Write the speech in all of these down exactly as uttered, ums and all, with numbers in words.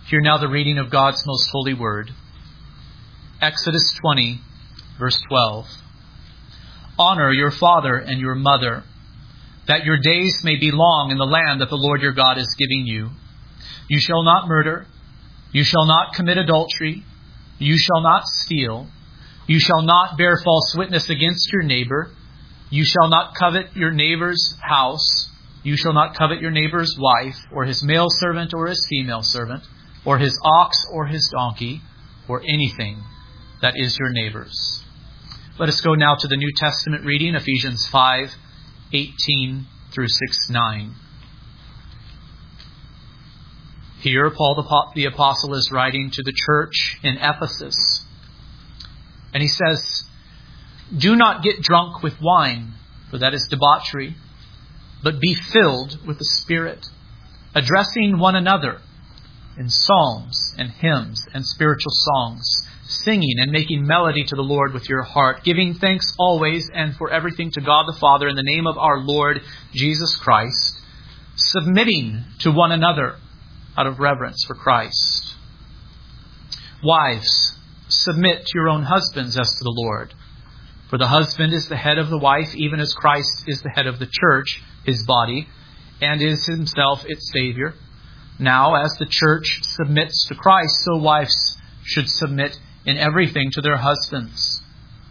Hear now the reading of God's most holy word. Exodus twenty, verse twelve. Honor your father and your mother, that your days may be long in the land that the Lord your God is giving you. You shall not murder. You shall not commit adultery. You shall not steal. You shall not bear false witness against your neighbor. You shall not covet your neighbor's house. You shall not covet your neighbor's wife, or his male servant or his female servant, or his ox or his donkey, or anything that is your neighbor's. Let us go now to the New Testament reading, Ephesians five, eighteen through six, nine. Here, Paul the Apostle is writing to the church in Ephesus. And he says, "Do not get drunk with wine, for that is debauchery, but be filled with the Spirit, addressing one another in psalms and hymns and spiritual songs, singing and making melody to the Lord with your heart, giving thanks always and for everything to God the Father in the name of our Lord Jesus Christ, submitting to one another out of reverence for Christ. Wives, submit to your own husbands as to the Lord. For the husband is the head of the wife, even as Christ is the head of the church, his body, and is himself its Savior. Now, as the church submits to Christ, so wives should submit in everything to their husbands.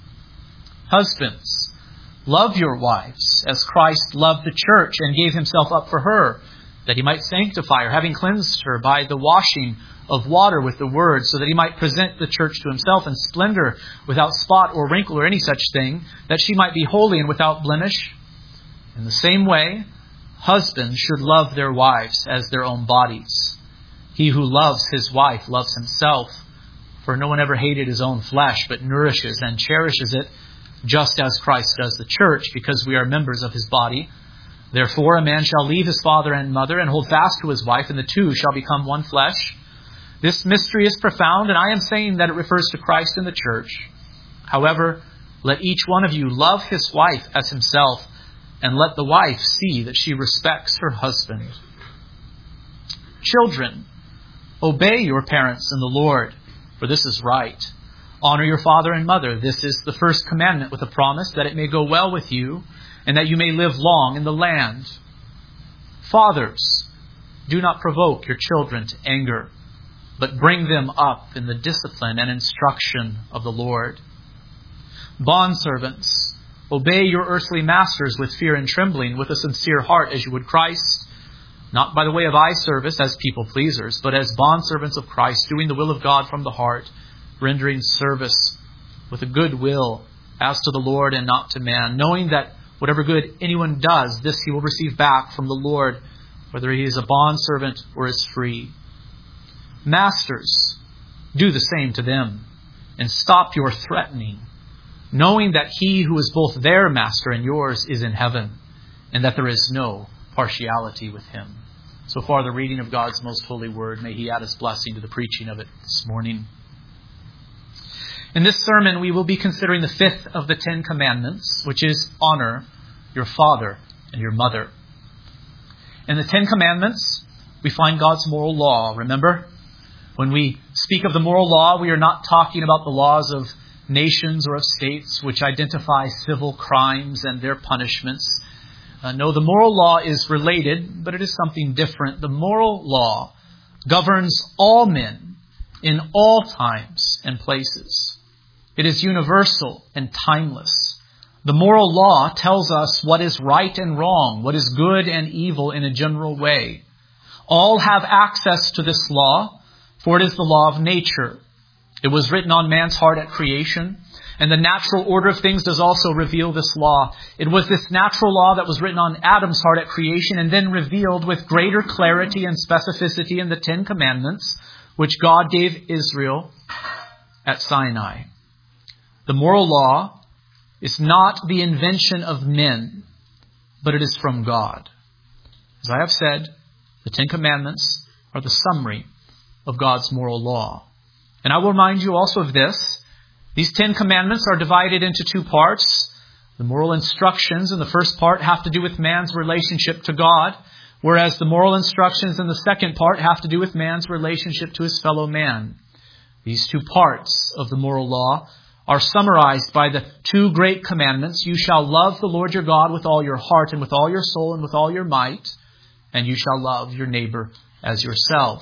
Husbands, love your wives as Christ loved the church and gave himself up for her, that he might sanctify her, having cleansed her by the washing of water with the word, so that he might present the church to himself in splendor, without spot or wrinkle or any such thing, that she might be holy and without blemish. In the same way, husbands should love their wives as their own bodies. He who loves his wife loves himself, for no one ever hated his own flesh, but nourishes and cherishes it, just as Christ does the church, because we are members of his body. Therefore, a man shall leave his father and mother and hold fast to his wife, and the two shall become one flesh. This mystery is profound, and I am saying that it refers to Christ and the church. However, let each one of you love his wife as himself, and let the wife see that she respects her husband. Children, obey your parents in the Lord, for this is right. Honor your father and mother. This is the first commandment with a promise, that it may go well with you, and that you may live long in the land. Fathers, do not provoke your children to anger, but bring them up in the discipline and instruction of the Lord. Bondservants, obey your earthly masters with fear and trembling, with a sincere heart as you would Christ, not by the way of eye service as people pleasers, but as bondservants of Christ, doing the will of God from the heart, rendering service with a good will as to the Lord and not to man, knowing that whatever good anyone does, this he will receive back from the Lord, whether he is a bondservant or is free. Masters, do the same to them, and stop your threatening, knowing that he who is both their master and yours is in heaven, and that there is no partiality with him." So far, the reading of God's most holy word. May he add his blessing to the preaching of it this morning. In this sermon, we will be considering the fifth of the Ten Commandments, which is honor your father and your mother. In the Ten Commandments, we find God's moral law. Remember, when we speak of the moral law, we are not talking about the laws of nations or of states which identify civil crimes and their punishments. Uh, no, the moral law is related, but it is something different. The moral law governs all men in all times and places. It is universal and timeless. The moral law tells us what is right and wrong, what is good and evil in a general way. All have access to this law, for it is the law of nature. It was written on man's heart at creation, and the natural order of things does also reveal this law. It was this natural law that was written on Adam's heart at creation and then revealed with greater clarity and specificity in the Ten Commandments, which God gave Israel at Sinai. The moral law is not the invention of men, but it is from God. As I have said, the Ten Commandments are the summary of God's moral law. And I will remind you also of this. These Ten Commandments are divided into two parts. The moral instructions in the first part have to do with man's relationship to God, whereas the moral instructions in the second part have to do with man's relationship to his fellow man. These two parts of the moral law are summarized by the two great commandments. You shall love the Lord your God with all your heart and with all your soul and with all your might, and you shall love your neighbor as yourself.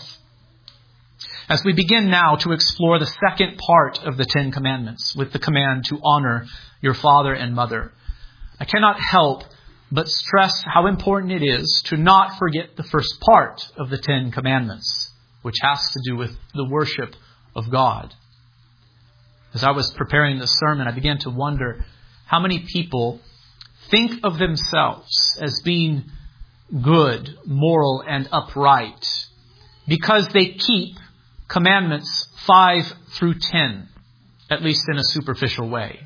As we begin now to explore the second part of the Ten Commandments with the command to honor your father and mother, I cannot help but stress how important it is to not forget the first part of the Ten Commandments, which has to do with the worship of God. As I was preparing this sermon, I began to wonder how many people think of themselves as being good, moral, and upright because they keep commandments five through ten, at least in a superficial way,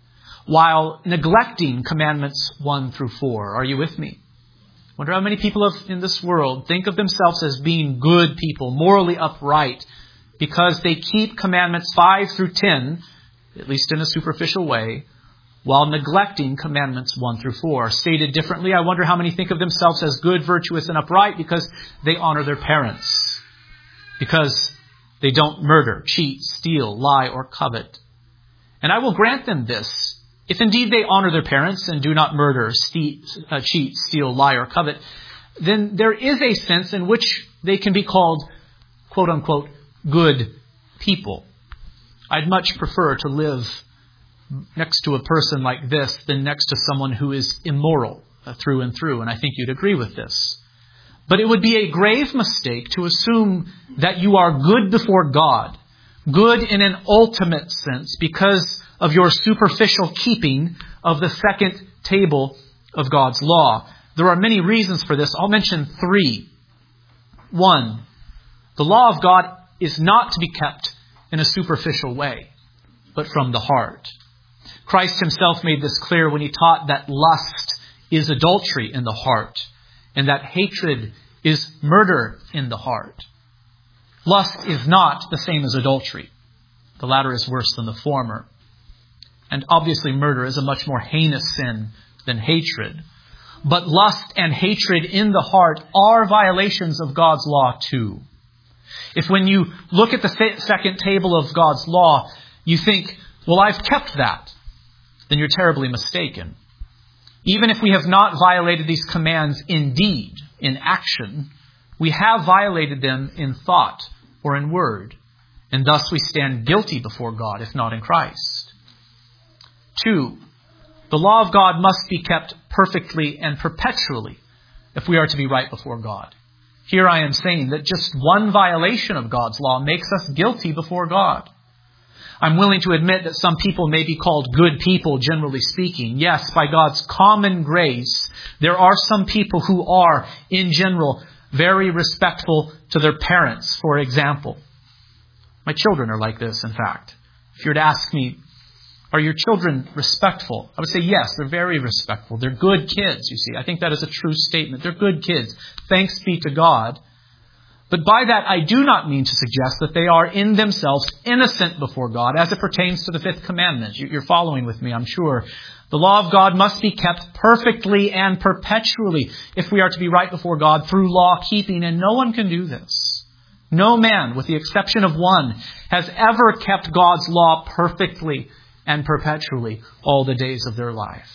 while neglecting commandments one through four. Are you with me? I wonder how many people in this world think of themselves as being good people, morally upright, because they keep commandments five through ten, at least in a superficial way, while neglecting commandments one through four. Stated differently, I wonder how many think of themselves as good, virtuous, and upright because they honor their parents, because they don't murder, cheat, steal, lie, or covet. And I will grant them this. If indeed they honor their parents and do not murder, ste- uh, cheat, steal, lie, or covet, then there is a sense in which they can be called, quote unquote, good people. I'd much prefer to live next to a person like this than next to someone who is immoral uh, through and through, and I think you'd agree with this. But it would be a grave mistake to assume that you are good before God, good in an ultimate sense, because of your superficial keeping of the second table of God's law. There are many reasons for this. I'll mention three. One, the law of God is not to be kept in a superficial way, but from the heart. Christ himself made this clear when he taught that lust is adultery in the heart, and that hatred is murder in the heart. Lust is not the same as adultery. The latter is worse than the former. And obviously murder is a much more heinous sin than hatred. But lust and hatred in the heart are violations of God's law too. If when you look at the second table of God's law, you think, well, I've kept that, then you're terribly mistaken. Even if we have not violated these commands in deed, in action, we have violated them in thought or in word, and thus we stand guilty before God, if not in Christ. Two, the law of God must be kept perfectly and perpetually if we are to be right before God. Here I am saying that just one violation of God's law makes us guilty before God. I'm willing to admit that some people may be called good people, generally speaking. Yes, by God's common grace, there are some people who are, in general, very respectful to their parents, for example. My children are like this, in fact. If you were to ask me, are your children respectful? I would say yes, they're very respectful. They're good kids, you see. I think that is a true statement. They're good kids. Thanks be to God. But by that, I do not mean to suggest that they are in themselves innocent before God as it pertains to the fifth commandment. You're following with me, I'm sure. The law of God must be kept perfectly and perpetually if we are to be right before God through law keeping, and no one can do this. No man, with the exception of one, has ever kept God's law perfectly and perpetually all the days of their life.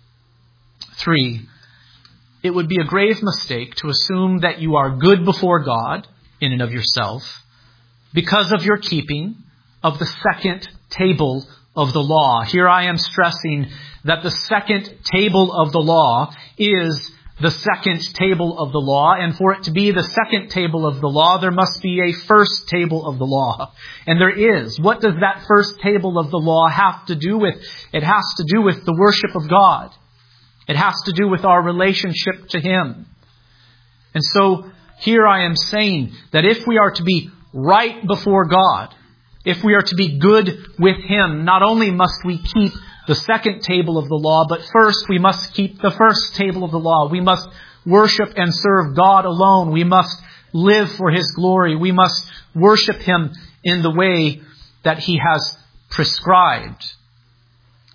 Three, it would be a grave mistake to assume that you are good before God in and of yourself because of your keeping of the second table of the law. Here I am stressing that the second table of the law is the second table of the law, and for it to be the second table of the law, there must be a first table of the law. And there is. What does that first table of the law have to do with? It has to do with the worship of God. It has to do with our relationship to Him. And so here I am saying that if we are to be right before God, if we are to be good with Him, not only must we keep the second table of the law, but first we must keep the first table of the law. We must worship and serve God alone. We must live for His glory. We must worship Him in the way that He has prescribed.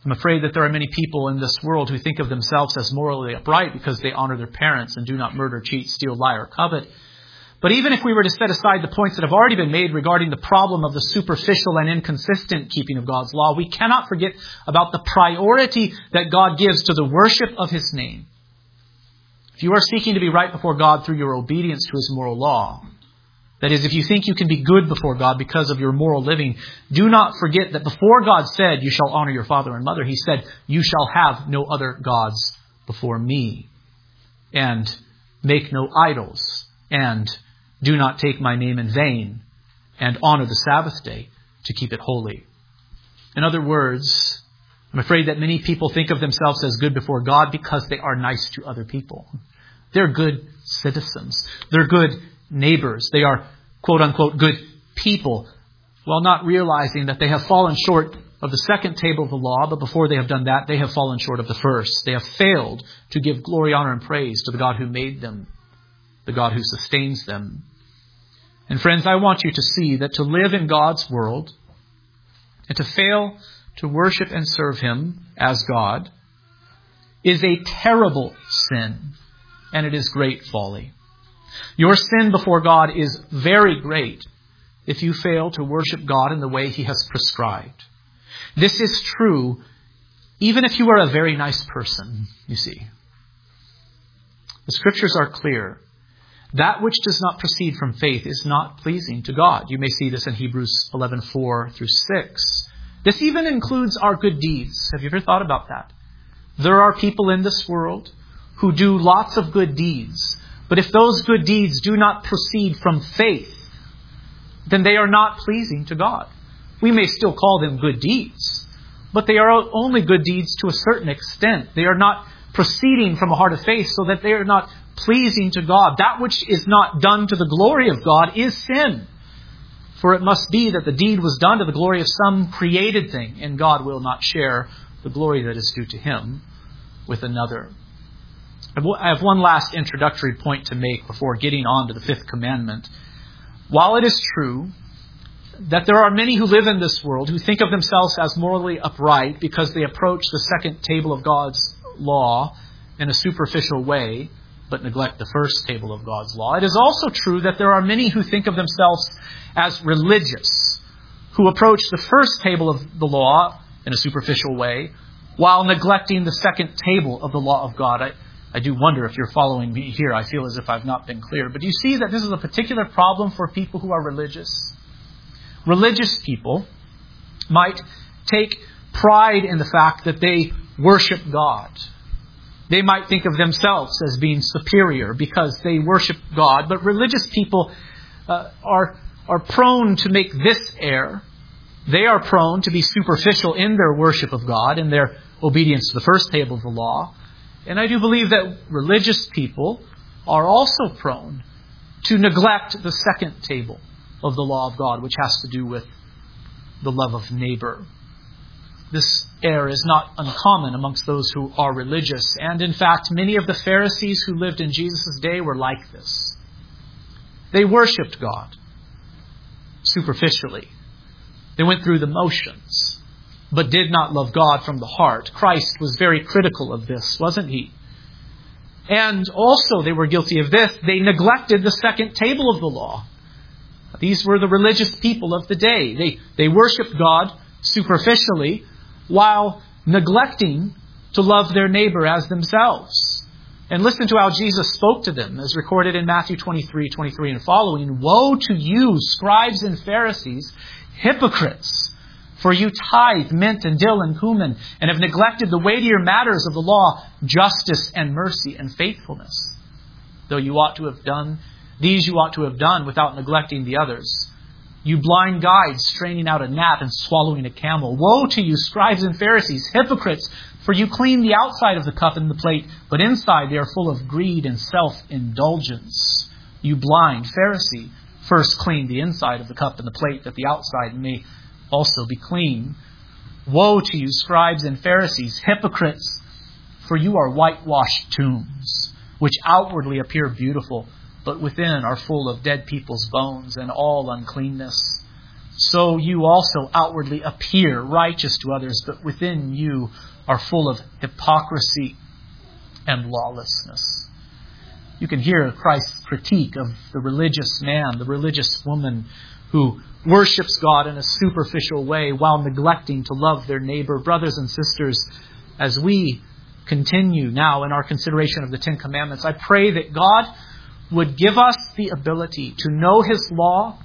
I'm afraid that there are many people in this world who think of themselves as morally upright because they honor their parents and do not murder, cheat, steal, lie, or covet. But even if we were to set aside the points that have already been made regarding the problem of the superficial and inconsistent keeping of God's law, we cannot forget about the priority that God gives to the worship of His name. If you are seeking to be right before God through your obedience to His moral law, that is, if you think you can be good before God because of your moral living, do not forget that before God said, you shall honor your father and mother, He said, you shall have no other gods before me, and make no idols, and do not take my name in vain, and honor the Sabbath day to keep it holy. In other words, I'm afraid that many people think of themselves as good before God because they are nice to other people. They're good citizens. They're good neighbors. They are, quote unquote, good people, while not realizing that they have fallen short of the second table of the law, but before they have done that, they have fallen short of the first. They have failed to give glory, honor, and praise to the God who made them, the God who sustains them. And friends, I want you to see that to live in God's world and to fail to worship and serve Him as God is a terrible sin, and it is great folly. Your sin before God is very great if you fail to worship God in the way He has prescribed. This is true even if you are a very nice person, you see. The Scriptures are clear. That which does not proceed from faith is not pleasing to God. You may see this in Hebrews eleven four through six. This even includes our good deeds. Have you ever thought about that? There are people in this world who do lots of good deeds. But if those good deeds do not proceed from faith, then they are not pleasing to God. We may still call them good deeds, but they are only good deeds to a certain extent. They are not proceeding from a heart of faith, so that they are not pleasing to God. That which is not done to the glory of God is sin. For it must be that the deed was done to the glory of some created thing, and God will not share the glory that is due to Him with another. I have one last introductory point to make before getting on to the fifth commandment. While it is true that there are many who live in this world who think of themselves as morally upright because they approach the second table of God's law in a superficial way, but neglect the first table of God's law, it is also true that there are many who think of themselves as religious, who approach the first table of the law in a superficial way, while neglecting the second table of the law of God. I, I do wonder if you're following me here. I feel as if I've not been clear. But do you see that this is a particular problem for people who are religious? Religious people might take pride in the fact that they worship God. They might think of themselves as being superior because they worship God. But religious people uh, are, are prone to make this error. They are prone to be superficial in their worship of God, in their obedience to the first table of the law. And I do believe that religious people are also prone to neglect the second table of the law of God, which has to do with the love of neighbor. This error is not uncommon amongst those who are religious. And in fact, many of the Pharisees who lived in Jesus' day were like this. They worshipped God superficially. They went through the motions, but did not love God from the heart. Christ was very critical of this, wasn't He? And also they were guilty of this. They neglected the second table of the law. These were the religious people of the day. They, they worshiped God superficially while neglecting to love their neighbor as themselves. And listen to how Jesus spoke to them, as recorded in Matthew twenty-three, twenty-three and following. Woe to you, scribes and Pharisees, hypocrites! For you tithe mint and dill and cumin, and have neglected the weightier matters of the law, justice and mercy and faithfulness. Though you ought to have done, these you ought to have done without neglecting the others. You blind guides, straining out a gnat and swallowing a camel. Woe to you, scribes and Pharisees, hypocrites! For you clean the outside of the cup and the plate, but inside they are full of greed and self-indulgence. You blind Pharisee, first clean the inside of the cup and the plate, that the outside may also be clean. Woe to you, scribes and Pharisees, hypocrites! For you are whitewashed tombs, which outwardly appear beautiful, but within are full of dead people's bones and all uncleanness. so you also outwardly appear righteous to others, but within you are full of hypocrisy and lawlessness. You can hear Christ's critique of the religious man, the religious woman who worships God in a superficial way while neglecting to love their neighbor. Brothers and sisters, as we continue now in our consideration of the Ten Commandments, I pray that God would give us the ability to know His law,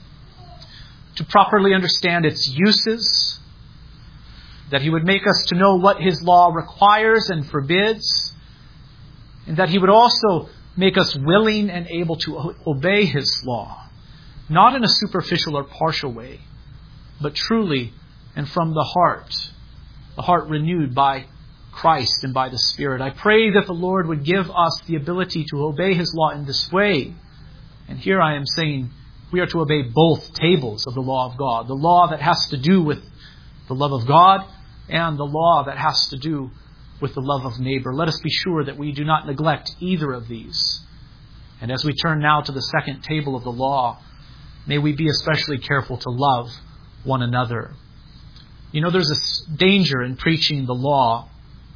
to properly understand its uses, that He would make us to know what His law requires and forbids, and that He would also make us willing and able to obey His law, not in a superficial or partial way, but truly and from the heart, the heart renewed by Christ and by the Spirit. I pray that the Lord would give us the ability to obey His law in this way. And here I am saying we are to obey both tables of the law of God. The law that has to do with the love of God and the law that has to do with the love of neighbor. Let us be sure that we do not neglect either of these. And as we turn now to the second table of the law, may we be especially careful to love one another. You know, there's a danger in preaching the law.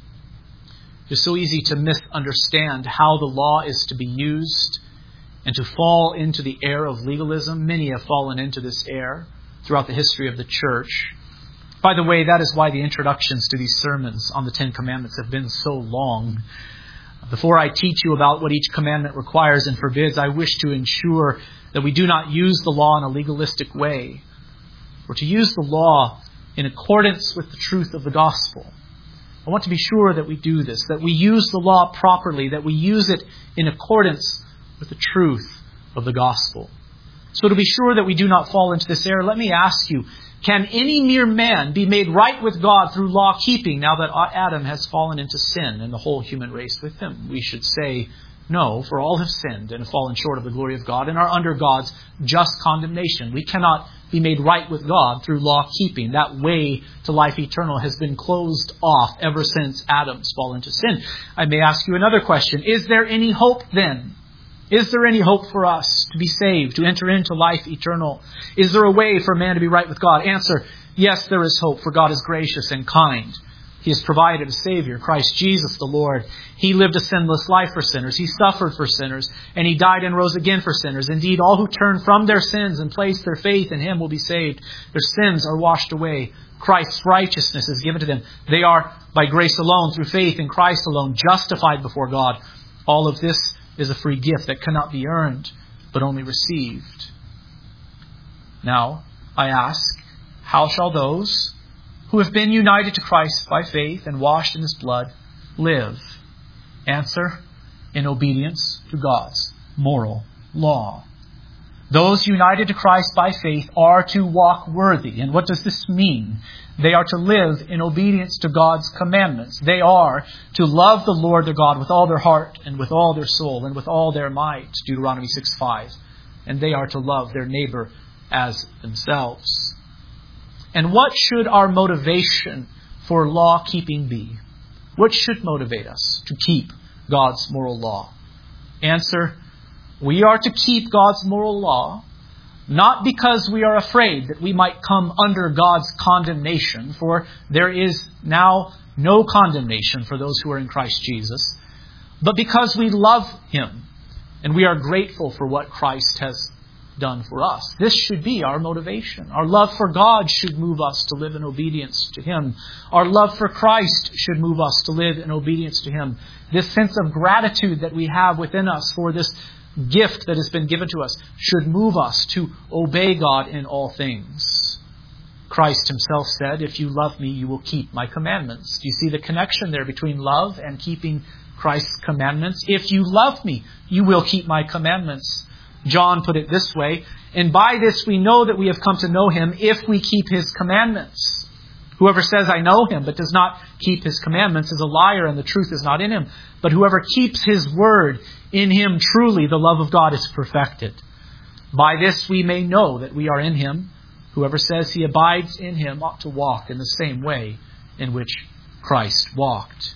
It's so easy to misunderstand how the law is to be used and to fall into the error of legalism. Many have fallen into this error throughout the history of the church. By the way, that is why the introductions to these sermons on the Ten Commandments have been so long. Before I teach you about what each commandment requires and forbids, I wish to ensure that we do not use the law in a legalistic way, or to use the law in accordance with the truth of the gospel. I want to be sure that we do this, that we use the law properly, that we use it in accordance with the truth of the gospel. So to be sure that we do not fall into this error, let me ask you, can any mere man be made right with God through law keeping now that Adam has fallen into sin and the whole human race with him? We should say no, for all have sinned and have fallen short of the glory of God and are under God's just condemnation. We cannot be made right with God through law keeping. That way to life eternal has been closed off ever since Adam's fall into sin. I may ask you another question. Is there any hope then? Is there any hope for us to be saved, to enter into life eternal? Is there a way for man to be right with God? Answer, yes, there is hope, for God is gracious and kind. He has provided a Savior, Christ Jesus the Lord. He lived a sinless life for sinners. He suffered for sinners, and He died and rose again for sinners. Indeed, all who turn from their sins and place their faith in Him will be saved. Their sins are washed away. Christ's righteousness is given to them. They are, by grace alone, through faith in Christ alone, justified before God. All of this is a free gift that cannot be earned, but only received. Now, I ask, how shall those who have been united to Christ by faith and washed in His blood live? Answer, in obedience to God's moral law. Those united to Christ by faith are to walk worthy. And what does this mean? They are to live in obedience to God's commandments. They are to love the Lord their God with all their heart and with all their soul and with all their might. Deuteronomy six five. And they are to love their neighbor as themselves. And what should our motivation for law keeping be? What should motivate us to keep God's moral law? Answer, we are to keep God's moral law not because we are afraid that we might come under God's condemnation, for there is now no condemnation for those who are in Christ Jesus, but because we love Him and we are grateful for what Christ has done for us. This should be our motivation. Our love for God should move us to live in obedience to Him. Our love for Christ should move us to live in obedience to Him. This sense of gratitude that we have within us for this gift that has been given to us should move us to obey God in all things. Christ Himself said, if you love me, you will keep my commandments. Do you see the connection there between love and keeping Christ's commandments? If you love me, you will keep my commandments. John put it this way, and by this we know that we have come to know Him if we keep His commandments. Whoever says, I know Him, but does not keep His commandments is a liar, and the truth is not in him. But whoever keeps His word, in Him truly the love of God is perfected. By this we may know that we are in Him. Whoever says he abides in Him ought to walk in the same way in which Christ walked.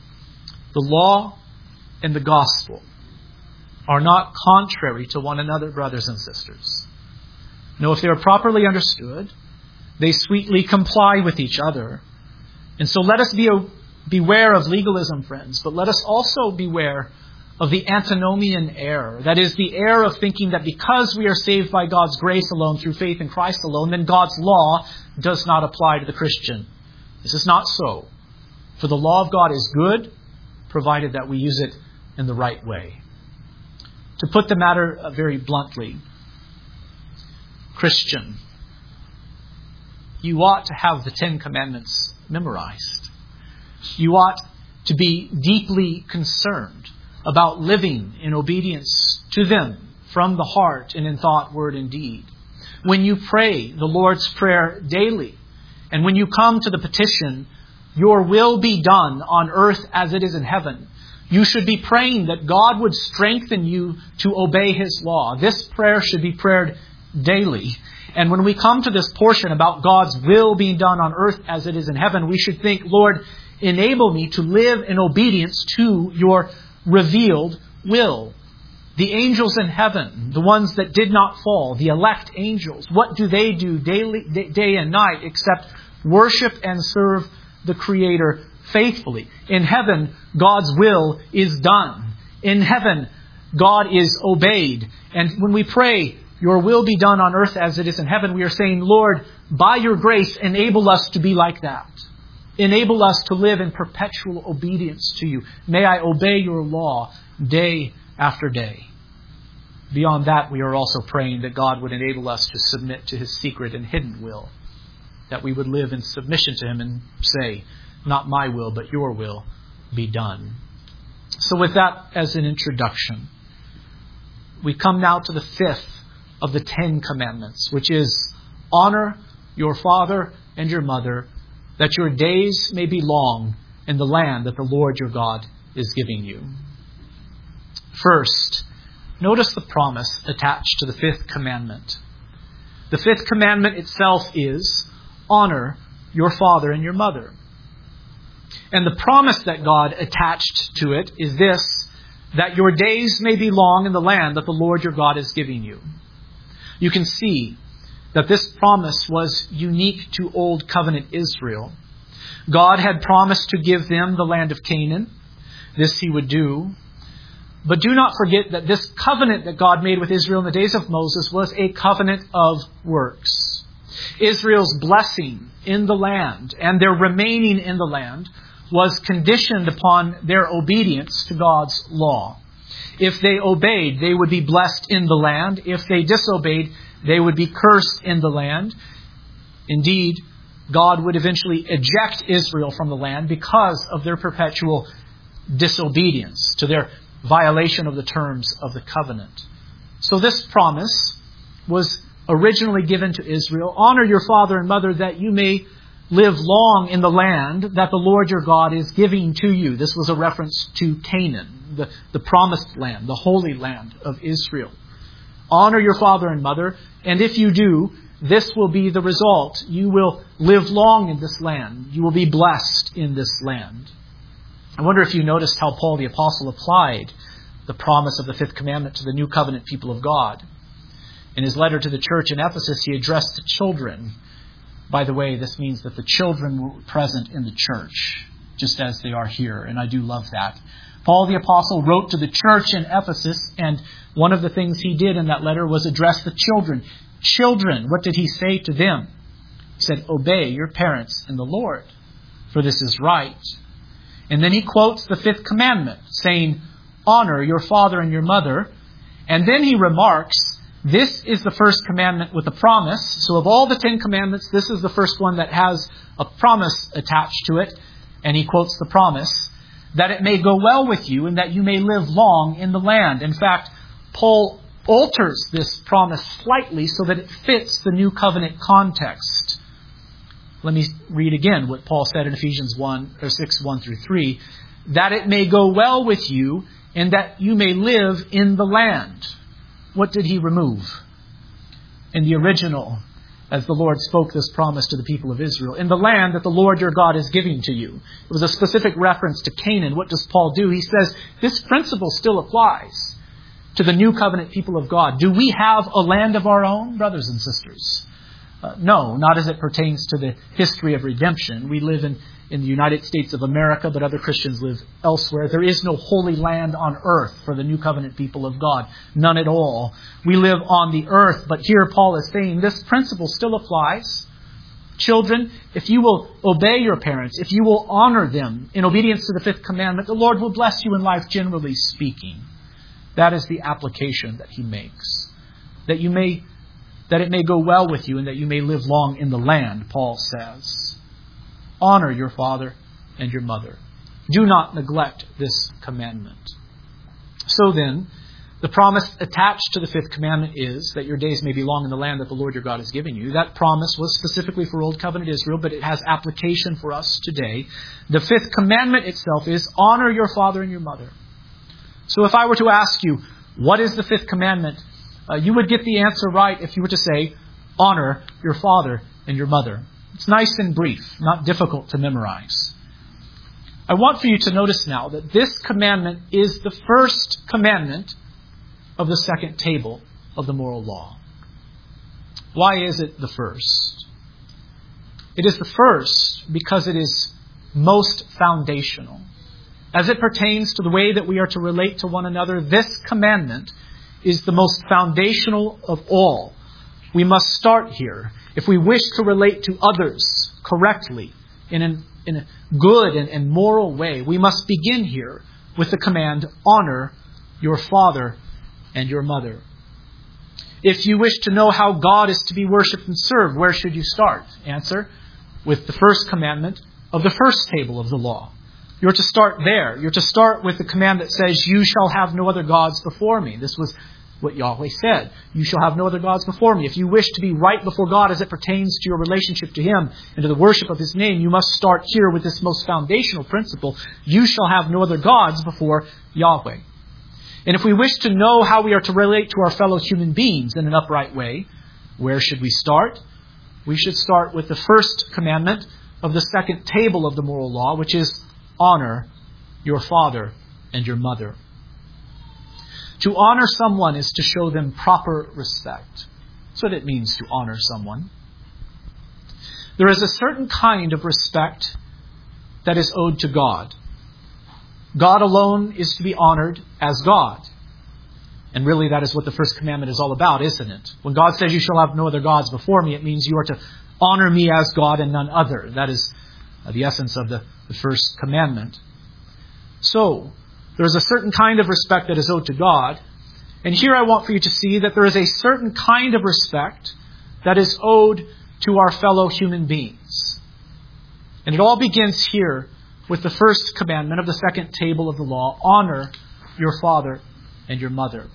The law and the gospel are not contrary to one another, brothers and sisters. No, if they are properly understood, they sweetly comply with each other. And so let us be a, beware of legalism, friends, but let us also beware of the antinomian error. That is, the error of thinking that because we are saved by God's grace alone, through faith in Christ alone, then God's law does not apply to the Christian. This is not so. For the law of God is good, provided that we use it in the right way. To put the matter very bluntly, Christian, you ought to have the Ten Commandments memorized. You ought to be deeply concerned about living in obedience to them from the heart and in thought, word, and deed. When you pray the Lord's Prayer daily, and when you come to the petition, your will be done on earth as it is in heaven, you should be praying that God would strengthen you to obey His law. This prayer should be prayed daily. And when we come to this portion about God's will being done on earth as it is in heaven, we should think, Lord, enable me to live in obedience to your revealed will. The angels in heaven, the ones that did not fall, the elect angels, what do they do daily, day and night except worship and serve the Creator faithfully? In heaven, God's will is done. In heaven, God is obeyed. And when we pray, your will be done on earth as it is in heaven, we are saying, Lord, by your grace, enable us to be like that. Enable us to live in perpetual obedience to you. May I obey your law day after day. Beyond that, we are also praying that God would enable us to submit to His secret and hidden will. That we would live in submission to Him and say, not my will, but your will be done. So with that as an introduction, we come now to the fifth of the Ten Commandments, which is honor your father and your mother, that your days may be long in the land that the Lord your God is giving you. First, notice the promise attached to the fifth commandment. The fifth commandment itself is, honor your father and your mother. And the promise that God attached to it is this, that your days may be long in the land that the Lord your God is giving you. You can see that this promise was unique to Old Covenant Israel. God had promised to give them the land of Canaan. This He would do. But do not forget that this covenant that God made with Israel in the days of Moses was a covenant of works. Israel's blessing in the land and their remaining in the land was conditioned upon their obedience to God's law. If they obeyed, they would be blessed in the land. If they disobeyed, they would be cursed in the land. Indeed, God would eventually eject Israel from the land because of their perpetual disobedience to their violation of the terms of the covenant. So this promise was originally given to Israel. Honor your father and mother that you may live long in the land that the Lord your God is giving to you. This was a reference to Canaan, the, the promised land, the holy land of Israel. Honor your father and mother, and if you do, this will be the result. You will live long in this land. You will be blessed in this land. I wonder if you noticed how Paul the Apostle applied the promise of the fifth commandment to the new covenant people of God. In his letter to the church in Ephesus, he addressed the children. By the way, this means that the children were present in the church, just as they are here, and I do love that. Paul the Apostle wrote to the church in Ephesus, and one of the things he did in that letter was address the children. Children, what did he say to them? He said, obey your parents in the Lord, for this is right. And then he quotes the fifth commandment, saying, honor your father and your mother. And then he remarks, this is the first commandment with a promise. So of all the Ten Commandments, this is the first one that has a promise attached to it. And he quotes the promise, that it may go well with you and that you may live long in the land. In fact, Paul alters this promise slightly so that it fits the new covenant context. Let me read again what Paul said in Ephesians one or six, one through three. That it may go well with you and that you may live in the land. What did he remove? In the original, as the Lord spoke this promise to the people of Israel, in the land that the Lord your God is giving to you. It was a specific reference to Canaan. What does Paul do? He says, this principle still applies. to the new covenant people of God. Do we have a land of our own, brothers and sisters? Uh, no, not as it pertains to the history of redemption. We live in, in the United States of America, but other Christians live elsewhere. There is no holy land on earth for the new covenant people of God. None at all. We live on the earth, but here Paul is saying this principle still applies. Children, if you will obey your parents, if you will honor them in obedience to the fifth commandment, the Lord will bless you in life, generally speaking. That is the application that he makes. That you may, that it may go well with you and that you may live long in the land, Paul says. Honor your father and your mother. Do not neglect this commandment. So then, the promise attached to the fifth commandment is that your days may be long in the land that the Lord your God has given you. That promise was specifically for Old Covenant Israel, but it has application for us today. The fifth commandment itself is honor your father and your mother. So if I were to ask you, what is the fifth commandment? Uh, you would get the answer right if you were to say, honor your father and your mother. It's nice and brief, not difficult to memorize. I want for you to notice now that this commandment is the first commandment of the second table of the moral law. Why is it the first? It is the first because it is most foundational. As it pertains to the way that we are to relate to one another, this commandment is the most foundational of all. We must start here. If we wish to relate to others correctly, in, an, in a good and, and moral way, we must begin here with the command, honor your father and your mother. If you wish to know how God is to be worshipped and served, where should you start? Answer, with the first commandment of the first table of the law. You're to start there. You're to start with the command that says, you shall have no other gods before me. This was what Yahweh said. You shall have no other gods before me. If you wish to be right before God as it pertains to your relationship to Him and to the worship of His name, you must start here with this most foundational principle. You shall have no other gods before Yahweh. And if we wish to know how we are to relate to our fellow human beings in an upright way, where should we start? We should start with the first commandment of the second table of the moral law, which is honor your father and your mother. To honor someone is to show them proper respect. That's what it means to honor someone. There is a certain kind of respect that is owed to God. God alone is to be honored as God. And really that is what the first commandment is all about, isn't it? When God says you shall have no other gods before me, it means you are to honor me as God and none other. That is the essence of the, the first commandment. So, there is a certain kind of respect that is owed to God. And here I want for you to see that there is a certain kind of respect that is owed to our fellow human beings. And it all begins here with the first commandment of the second table of the law, honor your father and your mother.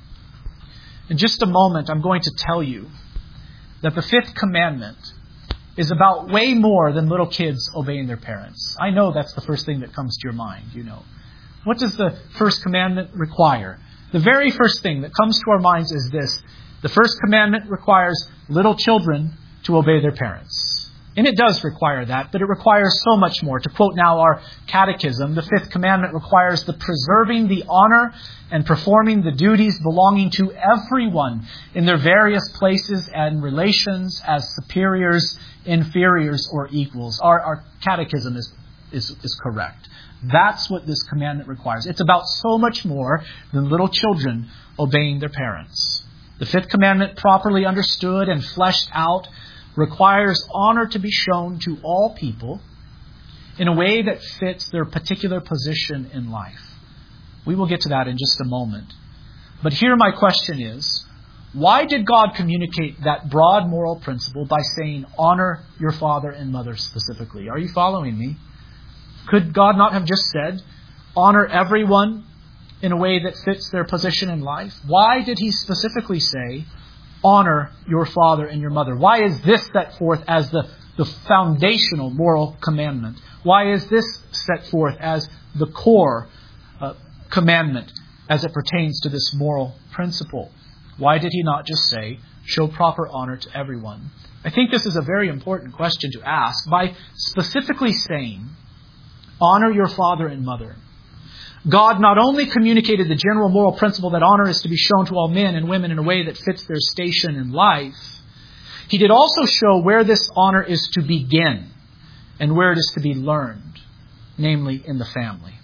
In just a moment, I'm going to tell you that the fifth commandment is about way more than little kids obeying their parents. I know that's the first thing that comes to your mind, you know. What does the first commandment require? The very first thing that comes to our minds is this. The first commandment requires little children to obey their parents. And it does require that, but it requires so much more. To quote now our catechism, the fifth commandment requires the preserving the honor and performing the duties belonging to everyone in their various places and relations as superiors, inferiors, or equals. Our, our catechism is, is, is correct. That's what this commandment requires. It's about so much more than little children obeying their parents. The fifth commandment, properly understood and fleshed out, requires honor to be shown to all people in a way that fits their particular position in life. We will get to that in just a moment. But here my question is, why did God communicate that broad moral principle by saying, honor your father and mother specifically? Are you following me? Could God not have just said, honor everyone in a way that fits their position in life? Why did He specifically say, honor your father and your mother? Why is this set forth as the, the foundational moral commandment? Why is this set forth as the core uh, commandment as it pertains to this moral principle? Why did He not just say, show proper honor to everyone? I think this is a very important question to ask. By specifically saying, honor your father and mother, God not only communicated the general moral principle that honor is to be shown to all men and women in a way that fits their station in life, He did also show where this honor is to begin and where it is to be learned, namely in the family.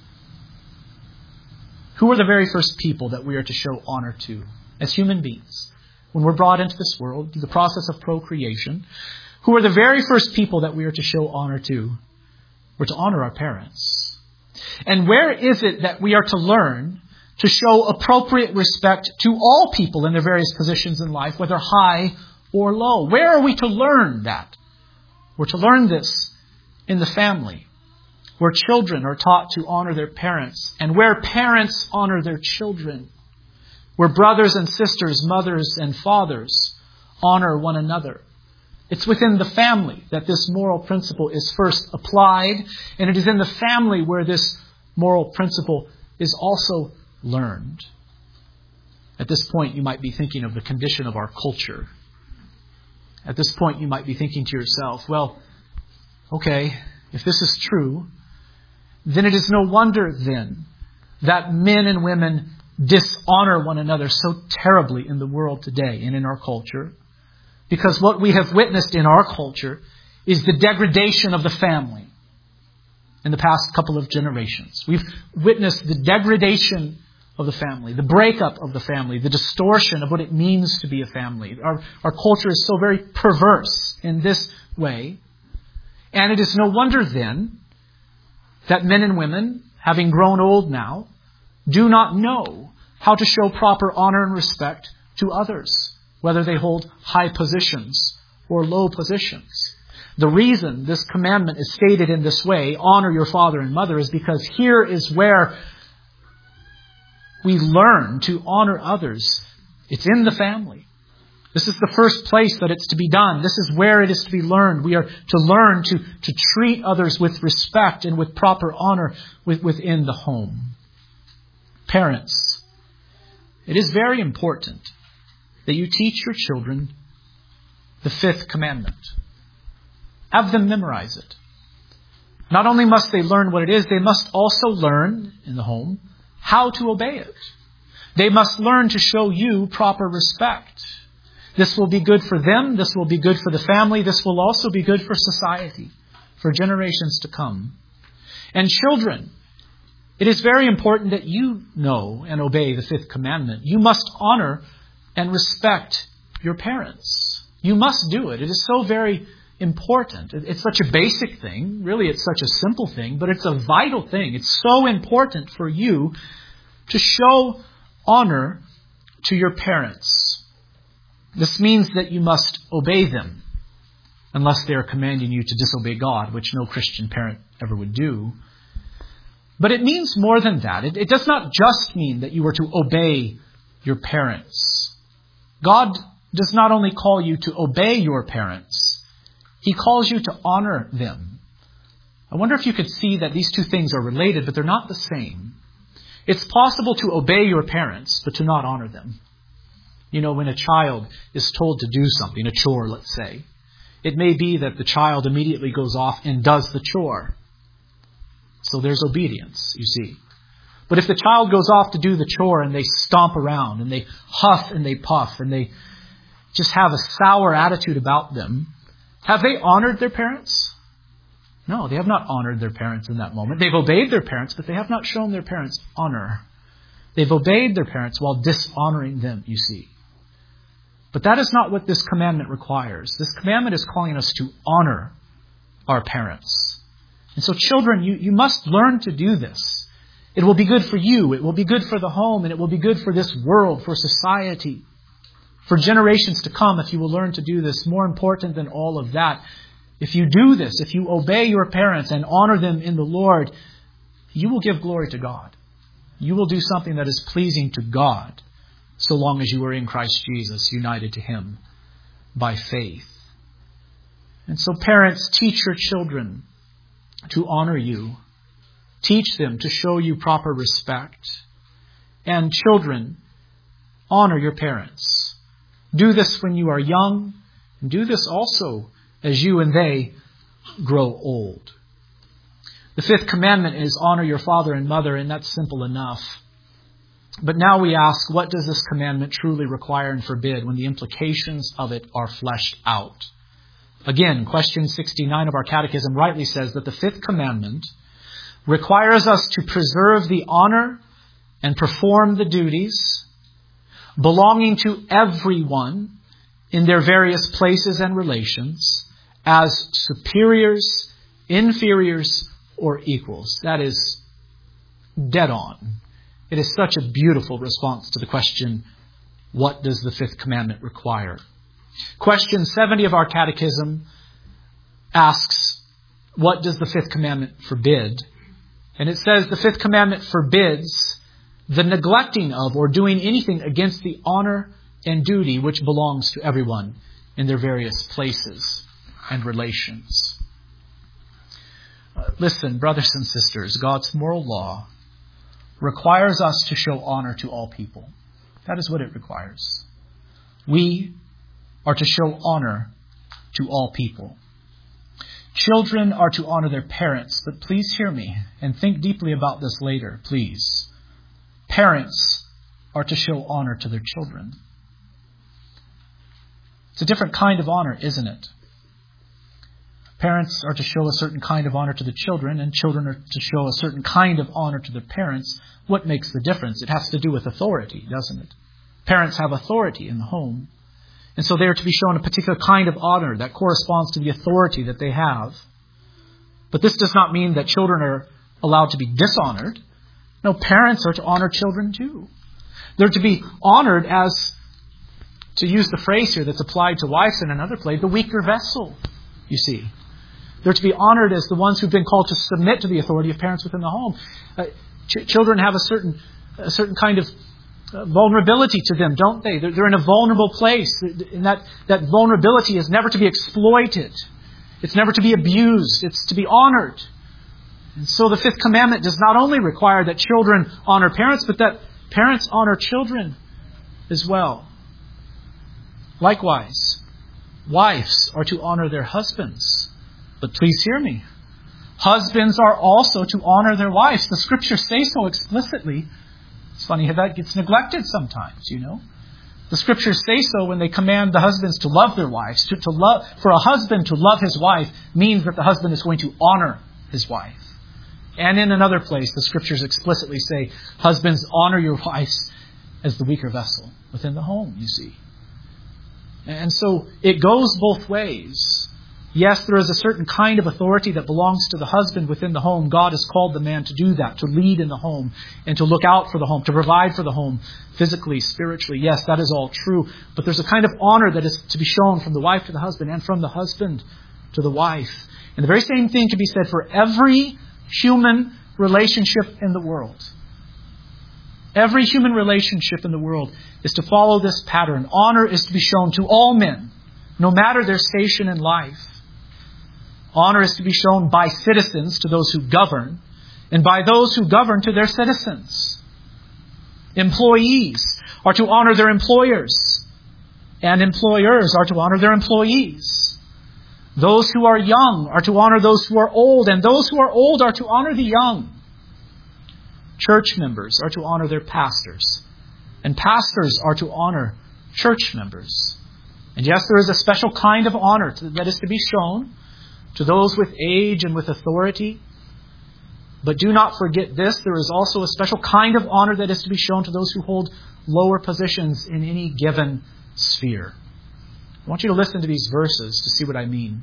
Who are the very first people that we are to show honor to as human beings? When we're brought into this world, through the process of procreation, who are the very first people that we are to show honor to? We're to honor our parents. And where is it that we are to learn to show appropriate respect to all people in their various positions in life, whether high or low? Where are we to learn that? We're to learn this in the family, where children are taught to honor their parents, and where parents honor their children, where brothers and sisters, mothers and fathers honor one another. It's within the family that this moral principle is first applied, and it is in the family where this moral principle is also learned. At this point, you might be thinking of the condition of our culture. At this point, you might be thinking to yourself, well, okay, if this is true, then it is no wonder then that men and women dishonor one another so terribly in the world today and in our culture. Because what we have witnessed in our culture is the degradation of the family in the past couple of generations. We've witnessed the degradation of the family, the breakup of the family, the distortion of what it means to be a family. Our, our culture is so very perverse in this way. And it is no wonder then that men and women, having grown old now, do not know how to show proper honor and respect to others, whether they hold high positions or low positions. The reason this commandment is stated in this way, honor your father and mother, is because here is where we learn to honor others. It's in the family. This is the first place that it's to be done. This is where it is to be learned. We are to learn to, to treat others with respect and with proper honor within the home. Parents, it is very important that you teach your children the fifth commandment. Have them memorize it. Not only must they learn what it is, they must also learn in the home how to obey it. They must learn to show you proper respect. This will be good for them. This will be good for the family. This will also be good for society, for generations to come. And children, it is very important that you know and obey the fifth commandment. You must honor and respect your parents. You must do it. It is so very important. It's such a basic thing. Really, it's such a simple thing, but it's a vital thing. It's so important for you to show honor to your parents. This means that you must obey them, unless they are commanding you to disobey God, which no Christian parent ever would do. But it means more than that. It, it does not just mean that you are to obey your parents. God does not only call you to obey your parents, He calls you to honor them. I wonder if you could see that these two things are related, but they're not the same. It's possible to obey your parents, but to not honor them. You know, when a child is told to do something, a chore, let's say, it may be that the child immediately goes off and does the chore. So there's obedience, you see. But if the child goes off to do the chore and they stomp around and they huff and they puff and they just have a sour attitude about them, have they honored their parents? No, they have not honored their parents in that moment. They've obeyed their parents, but they have not shown their parents honor. They've obeyed their parents while dishonoring them, you see. But that is not what this commandment requires. This commandment is calling us to honor our parents. And so children, you, you must learn to do this. It will be good for you. It will be good for the home. And it will be good for this world, for society, for generations to come if you will learn to do this. More important than all of that, if you do this, if you obey your parents and honor them in the Lord, you will give glory to God. You will do something that is pleasing to God, so long as you are in Christ Jesus, united to Him by faith. And so parents, teach your children to honor you. Teach them to show you proper respect. And children, honor your parents. Do this when you are young, and do this also as you and they grow old. The fifth commandment is honor your father and mother, and that's simple enough. But now we ask, what does this commandment truly require and forbid when the implications of it are fleshed out? Again, question sixty-nine of our catechism rightly says that the fifth commandment requires us to preserve the honor and perform the duties belonging to everyone in their various places and relations as superiors, inferiors, or equals. That is dead on. It is such a beautiful response to the question, what does the fifth commandment require? Question seventy of our catechism asks, what does the fifth commandment forbid? And it says the fifth commandment forbids the neglecting of or doing anything against the honor and duty which belongs to everyone in their various places and relations. Uh, listen, brothers and sisters, God's moral law requires us to show honor to all people. That is what it requires. We are to show honor to all people. Children are to honor their parents, but please hear me and think deeply about this later, please. Parents are to show honor to their children. It's a different kind of honor, isn't it? Parents are to show a certain kind of honor to the children, and children are to show a certain kind of honor to their parents. What makes the difference? It has to do with authority, doesn't it? Parents have authority in the home. And so they are to be shown a particular kind of honor that corresponds to the authority that they have. But this does not mean that children are allowed to be dishonored. No, parents are to honor children too. They're to be honored as, to use the phrase here that's applied to wives in another place, the weaker vessel, you see. They're to be honored as the ones who've been called to submit to the authority of parents within the home. Uh, ch- children have a certain, a certain kind of Uh, vulnerability to them, don't they? They're, they're in a vulnerable place. And that, that vulnerability is never to be exploited. It's never to be abused. It's to be honored. And so the fifth commandment does not only require that children honor parents, but that parents honor children as well. Likewise, wives are to honor their husbands. But please hear me. Husbands are also to honor their wives. The Scriptures say so explicitly. It's funny how that gets neglected sometimes, you know. The Scriptures say so when they command the husbands to love their wives. To, to love, for a husband to love his wife means that the husband is going to honor his wife. And in another place, the Scriptures explicitly say, husbands, honor your wives as the weaker vessel within the home, you see. And so it goes both ways. Yes, there is a certain kind of authority that belongs to the husband within the home. God has called the man to do that, to lead in the home, and to look out for the home, to provide for the home, physically, spiritually. Yes, that is all true. But there's a kind of honor that is to be shown from the wife to the husband, and from the husband to the wife. And the very same thing can be said for every human relationship in the world. Every human relationship in the world is to follow this pattern. Honor is to be shown to all men, no matter their station in life. Honor is to be shown by citizens to those who govern, and by those who govern to their citizens. Employees are to honor their employers, and employers are to honor their employees. Those who are young are to honor those who are old, and those who are old are to honor the young. Church members are to honor their pastors, and pastors are to honor church members. And yes, there is a special kind of honor that is to be shown to those with age and with authority. But do not forget this, there is also a special kind of honor that is to be shown to those who hold lower positions in any given sphere. I want you to listen to these verses to see what I mean.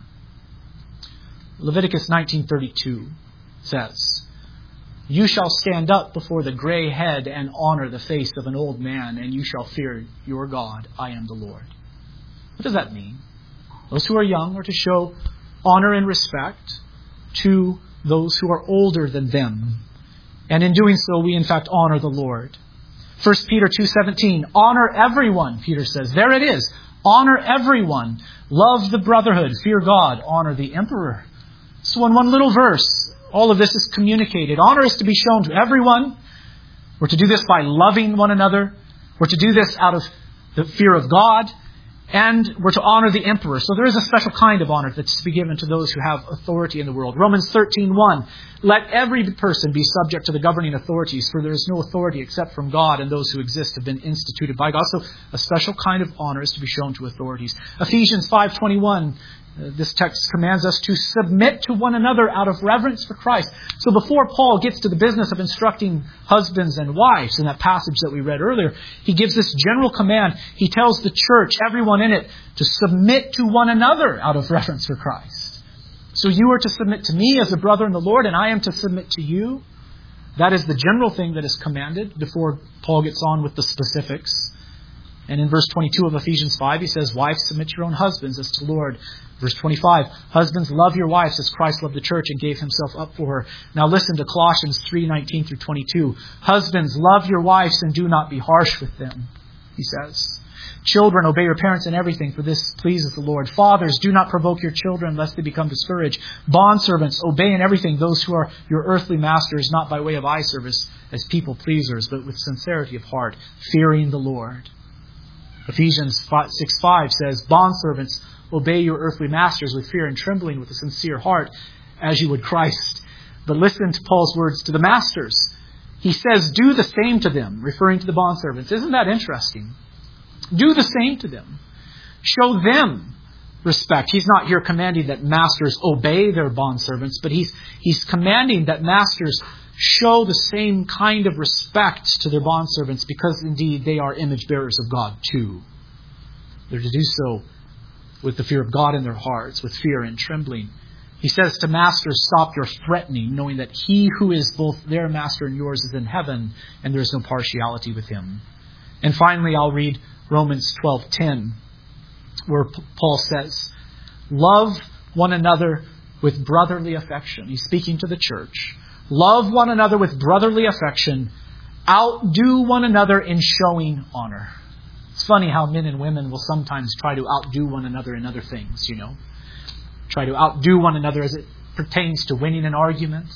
Leviticus nineteen thirty-two says, "You shall stand up before the gray head and honor the face of an old man, and you shall fear your God. I am the Lord." What does that mean? Those who are young are to show honor and respect to those who are older than them. And in doing so, we in fact honor the Lord. First Peter two seventeen, honor everyone, Peter says. There it is. Honor everyone. Love the brotherhood. Fear God. Honor the emperor. So in one little verse, all of this is communicated. Honor is to be shown to everyone. We're to do this by loving one another. We're to do this out of the fear of God. And we're to honor the emperor. So there is a special kind of honor that's to be given to those who have authority in the world. Romans thirteen one, let every person be subject to the governing authorities, for there is no authority except from God, and those who exist have been instituted by God. So a special kind of honor is to be shown to authorities. Ephesians five twenty-one, uh, this text commands us to submit to one another out of reverence for Christ. So before Paul gets to the business of instructing husbands and wives in that passage that we read earlier, he gives this general command. He tells the church, everyone in it, to submit to one another out of reverence for Christ. So you are to submit to me as a brother in the Lord, and I am to submit to you. That is the general thing that is commanded before Paul gets on with the specifics. And in verse twenty-two of Ephesians five, he says, wives, submit your own husbands as to the Lord. Verse twenty-five, husbands, love your wives as Christ loved the church and gave himself up for her. Now listen to Colossians three nineteen through twenty-two. Husbands, love your wives and do not be harsh with them, he says. Children, obey your parents in everything, for this pleases the Lord. Fathers, do not provoke your children, lest they become discouraged. Bondservants, obey in everything those who are your earthly masters, not by way of eye service as people pleasers, but with sincerity of heart, fearing the Lord. Ephesians six five says, bondservants, obey your earthly masters with fear and trembling, with a sincere heart, as you would Christ. But listen to Paul's words to the masters. He says, do the same to them, referring to the bondservants. Isn't that interesting? Do the same to them. Show them respect. He's not here commanding that masters obey their bondservants, but he's, he's commanding that masters show the same kind of respect to their bondservants, because indeed they are image bearers of God too. They're to do so with the fear of God in their hearts, with fear and trembling. He says to masters, stop your threatening, knowing that he who is both their master and yours is in heaven, and there is no partiality with him. And finally, I'll read Romans twelve ten, where Paul says, love one another with brotherly affection. He's speaking to the church. Love one another with brotherly affection. Outdo one another in showing honor. It's funny how men and women will sometimes try to outdo one another in other things, you know. Try to outdo one another as it pertains to winning an argument.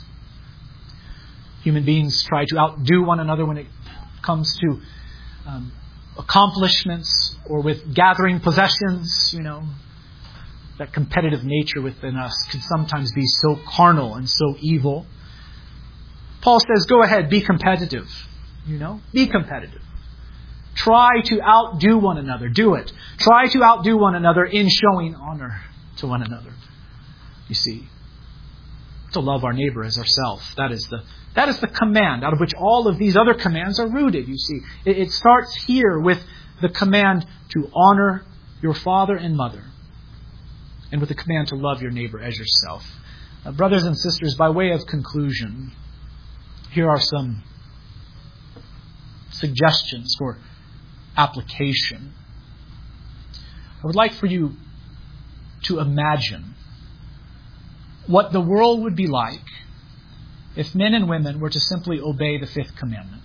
Human beings try to outdo one another when it comes to um, accomplishments or with gathering possessions, you know. That competitive nature within us can sometimes be so carnal and so evil. Paul says, go ahead, be competitive. You know, be competitive. Try to outdo one another. Do it. Try to outdo one another in showing honor to one another. You see, to love our neighbor as ourselves. That is the that is the command out of which all of these other commands are rooted. You see, it, it starts here with the command to honor your father and mother, and with the command to love your neighbor as yourself. Uh, brothers and sisters, by way of conclusion, here are some suggestions for application. I would like for you to imagine what the world would be like if men and women were to simply obey the fifth commandment.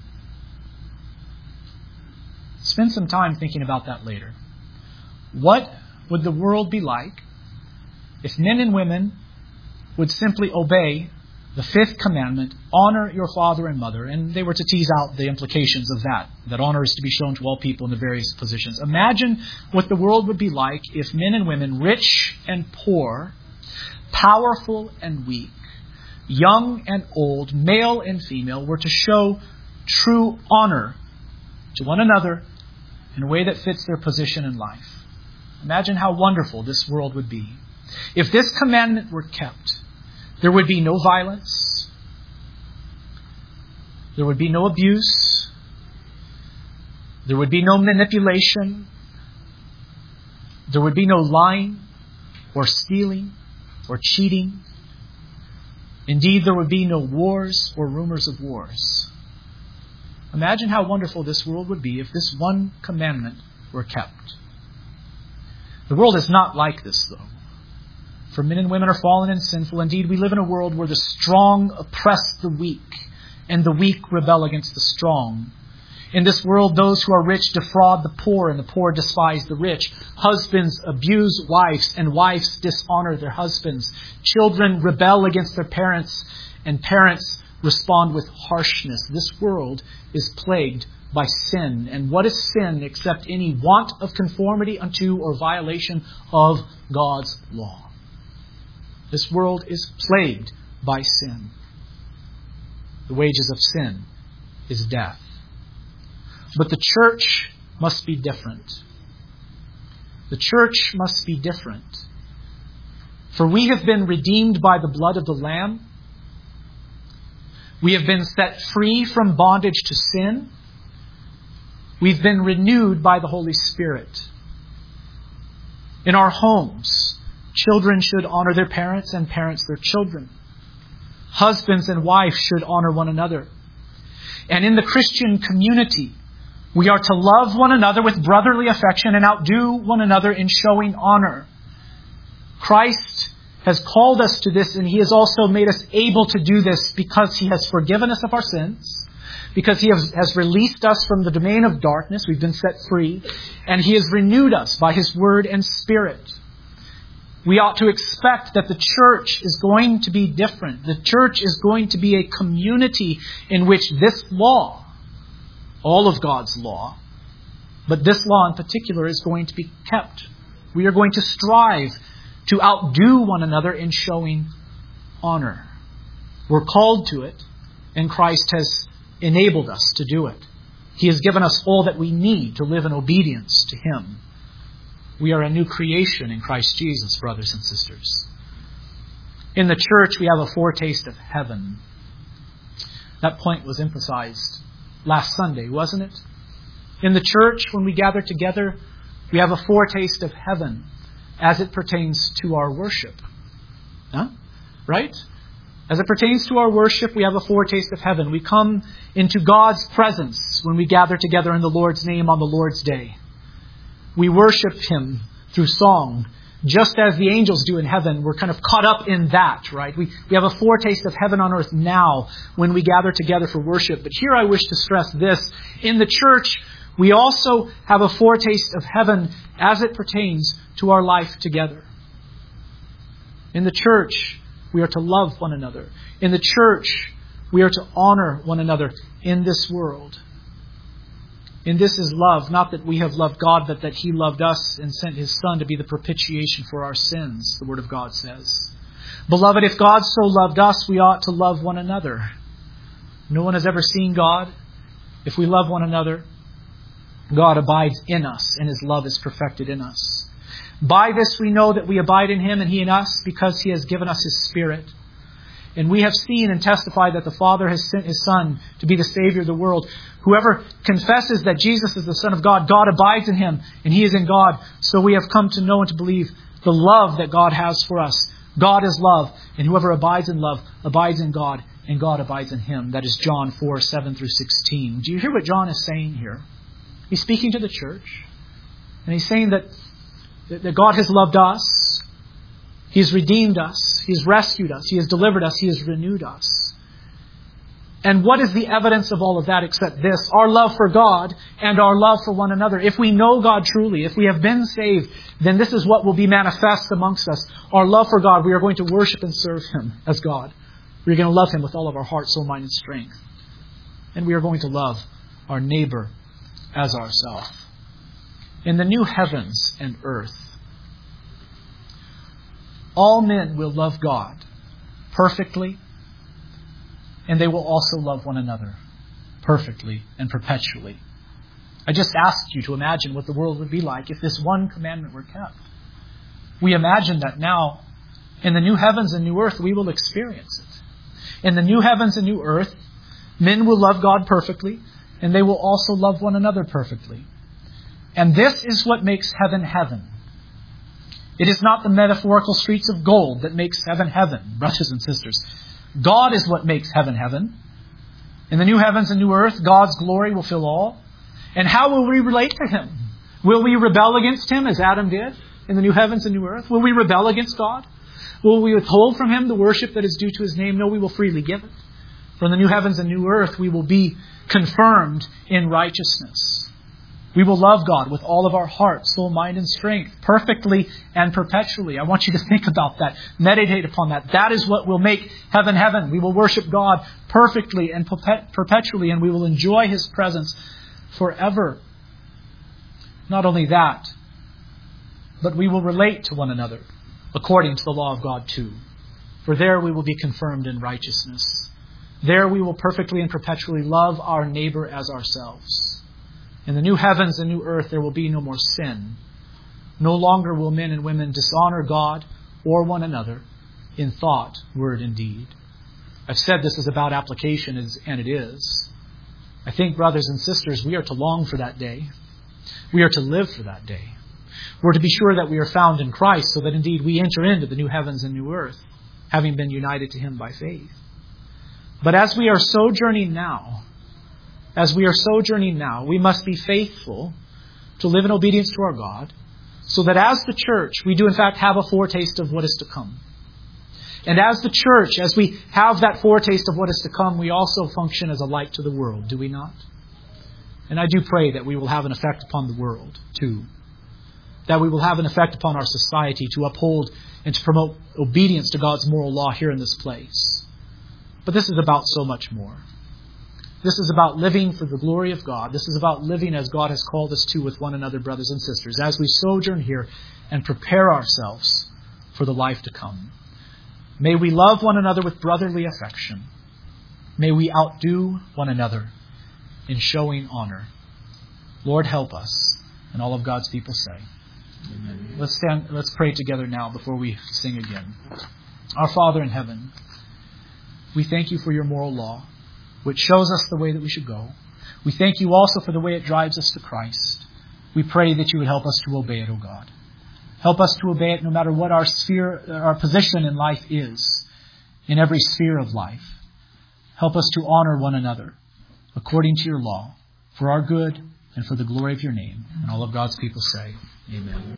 Spend some time thinking about that later. What would the world be like if men and women would simply obey the fifth commandment, honor your father and mother, and they were to tease out the implications of that, that honor is to be shown to all people in the various positions. Imagine what the world would be like if men and women, rich and poor, powerful and weak, young and old, male and female, were to show true honor to one another in a way that fits their position in life. Imagine how wonderful this world would be. If this commandment were kept, there would be no violence. There would be no abuse. There would be no manipulation. There would be no lying or stealing or cheating. Indeed, there would be no wars or rumors of wars. Imagine how wonderful this world would be if this one commandment were kept. The world is not like this, though. For men and women are fallen and sinful. Indeed, we live in a world where the strong oppress the weak, and the weak rebel against the strong. In this world, those who are rich defraud the poor, and the poor despise the rich. Husbands abuse wives, and wives dishonor their husbands. Children rebel against their parents, and parents respond with harshness. This world is plagued by sin. And what is sin except any want of conformity unto or violation of God's law? This world is plagued by sin. The wages of sin is death. But the church must be different. The church must be different. For we have been redeemed by the blood of the Lamb. We have been set free from bondage to sin. We've been renewed by the Holy Spirit. In our homes, children should honor their parents and parents their children. Husbands and wives should honor one another. And in the Christian community, we are to love one another with brotherly affection and outdo one another in showing honor. Christ has called us to this, and He has also made us able to do this because He has forgiven us of our sins, because He has, has released us from the domain of darkness. We've been set free, and He has renewed us by His Word and Spirit. We ought to expect that the church is going to be different. The church is going to be a community in which this law, all of God's law, but this law in particular, is going to be kept. We are going to strive to outdo one another in showing honor. We're called to it, and Christ has enabled us to do it. He has given us all that we need to live in obedience to Him. We are a new creation in Christ Jesus, brothers and sisters. In the church, we have a foretaste of heaven. That point was emphasized last Sunday, wasn't it? In the church, when we gather together, we have a foretaste of heaven as it pertains to our worship. Huh? Right? As it pertains to our worship, we have a foretaste of heaven. We come into God's presence when we gather together in the Lord's name on the Lord's day. We worship Him through song, just as the angels do in heaven. We're kind of caught up in that, right? We, we have a foretaste of heaven on earth now when we gather together for worship. But here I wish to stress this. In the church, we also have a foretaste of heaven as it pertains to our life together. In the church, we are to love one another. In the church, we are to honor one another in this world. And this is love, not that we have loved God, but that He loved us and sent His Son to be the propitiation for our sins, the Word of God says. Beloved, if God so loved us, we ought to love one another. No one has ever seen God. If we love one another, God abides in us, and His love is perfected in us. By this we know that we abide in Him and He in us, because He has given us His Spirit. And we have seen and testified that the Father has sent His Son to be the Savior of the world. Whoever confesses that Jesus is the Son of God, God abides in Him, and He is in God. So we have come to know and to believe the love that God has for us. God is love, and whoever abides in love abides in God, and God abides in him. That is John four, seven through sixteen. Do you hear what John is saying here? He's speaking to the church, and he's saying that, that God has loved us. He's redeemed us. He's rescued us. He has delivered us. He has renewed us. And what is the evidence of all of that except this? Our love for God and our love for one another. If we know God truly, if we have been saved, then this is what will be manifest amongst us. Our love for God. We are going to worship and serve Him as God. We are going to love Him with all of our heart, soul, mind, and strength. And we are going to love our neighbor as ourselves. In the new heavens and earth, all men will love God perfectly, and they will also love one another perfectly and perpetually. I just asked you to imagine what the world would be like if this one commandment were kept. We imagine that now, in the new heavens and new earth, we will experience it. In the new heavens and new earth, men will love God perfectly, and they will also love one another perfectly. And this is what makes heaven heaven. It is not the metaphorical streets of gold that makes heaven heaven, brothers and sisters. God is what makes heaven heaven. In the new heavens and new earth, God's glory will fill all. And how will we relate to Him? Will we rebel against Him as Adam did in the new heavens and new earth? Will we rebel against God? Will we withhold from Him the worship that is due to His name? No, we will freely give it. For in the new heavens and new earth, we will be confirmed in righteousness. We will love God with all of our heart, soul, mind, and strength, perfectly and perpetually. I want you to think about that. Meditate upon that. That is what will make heaven heaven. We will worship God perfectly and perpetually, and we will enjoy His presence forever. Not only that, but we will relate to one another according to the law of God too. For there we will be confirmed in righteousness. There we will perfectly and perpetually love our neighbor as ourselves. In the new heavens and new earth there will be no more sin. No longer will men and women dishonor God or one another in thought, word, and deed. I've said this is about application, and it is. I think, brothers and sisters, we are to long for that day. We are to live for that day. We're to be sure that we are found in Christ, so that indeed we enter into the new heavens and new earth, having been united to Him by faith. But as we are sojourning now, as we are sojourning now, we must be faithful to live in obedience to our God, so that as the church, we do in fact have a foretaste of what is to come. And as the church, as we have that foretaste of what is to come, we also function as a light to the world, do we not? And I do pray that we will have an effect upon the world, too. That we will have an effect upon our society to uphold and to promote obedience to God's moral law here in this place. But this is about so much more. This is about living for the glory of God. This is about living as God has called us to with one another, brothers and sisters, as we sojourn here and prepare ourselves for the life to come. May we love one another with brotherly affection. May we outdo one another in showing honor. Lord, help us. And all of God's people say, Amen. Let's stand, let's pray together now before we sing again. Our Father in heaven, we thank you for your moral law, which shows us the way that we should go. We thank you also for the way it drives us to Christ. We pray that you would help us to obey it, O God. Help us to obey it no matter what our sphere, our position in life is, in every sphere of life. Help us to honor one another according to your law, for our good and for the glory of your name. And all of God's people say, Amen.